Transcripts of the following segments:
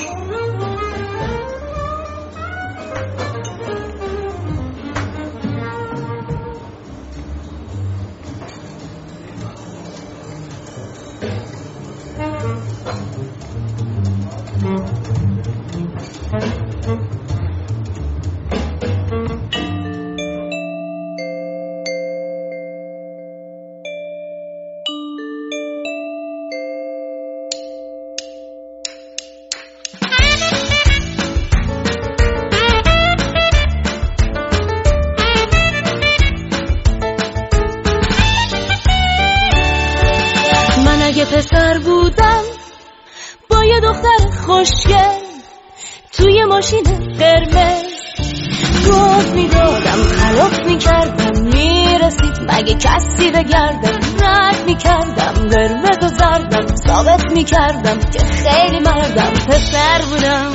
اگه پسر بودم با یه دختر خوشگل توی ماشین قرمز گفت میدادم خلاف میکردم میرسید مگه کسی بگردم رد میکردم قرمز و زردم ثابت میکردم که خیلی مردم پسر بودم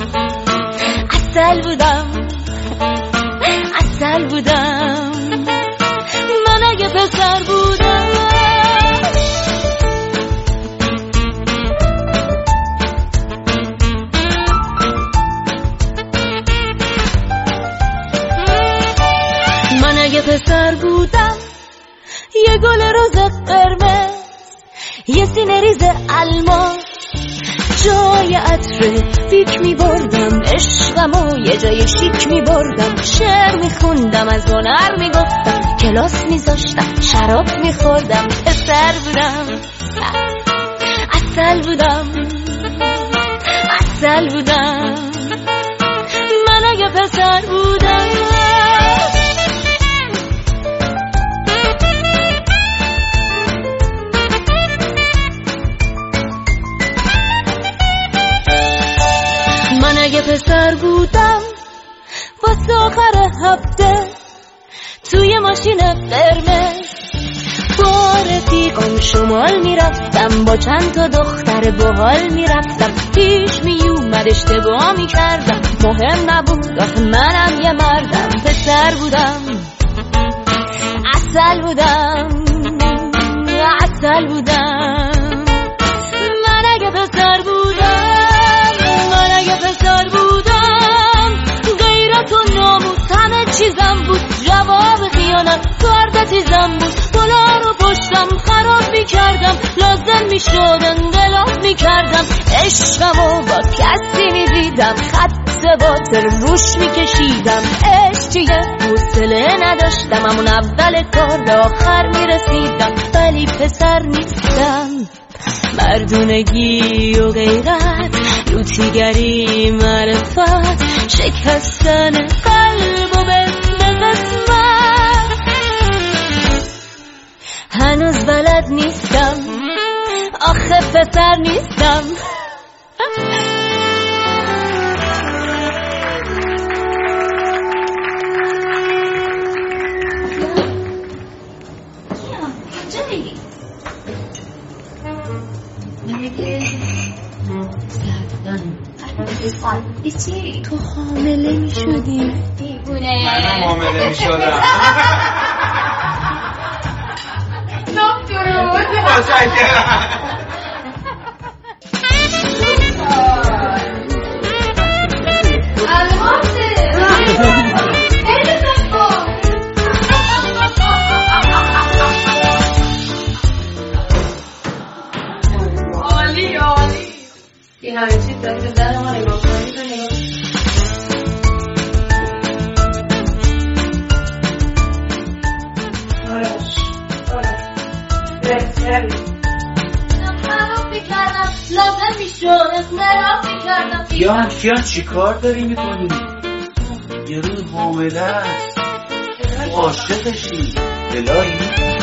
عسل بودم عسل بودم من اگه پسر بودم اگه پسر بودم یه گل روز قرمز یه سینه ریز الماس جای عطر پیک می بردم عشقم و یه جای شیک می بردم شعر می خوندم از هنر می گفتم کلاس می زاشتم شراب می خوردم پسر بودم عسل بودم عسل بودم من اگه پسر بودم اگه پسر بودم واسه آخر هفته توی ماشین قرمز با رفیقم شمال میرفتم با چند تا دختر باحال میرفتم پیش میومد اشتباه میکردم مهم نبود آخه منم یه مردم پسر بودم عسل بودم عسل بودم من اگه پسر بودم من اگه پسر بودم غیرت و ناموس همه چیزم بود جواب خیانت کارد تیزم بود دلار رو پشتم خراب میکردم لازم میشد انقلاب میکردم عشقمو با کسی میدیدم خط باطر روش میکشیدم عشقیه حوصله نداشتم همون اول کار به آخر میرسیدم ولی پسر نیستم مردونگی و غیرت لوتیگری معرفت شکستن قلب و به قسمت هنوز بلد نیستم آخه پسر نیستم تو حامله می شدی دیوونه منم حامله می شدم درود عالی عالی این همه چیز داری به در ما نگاه کنی تو نگاه کیان چی کار داری میکنی؟ یه روز حامله است عاشقشی الهی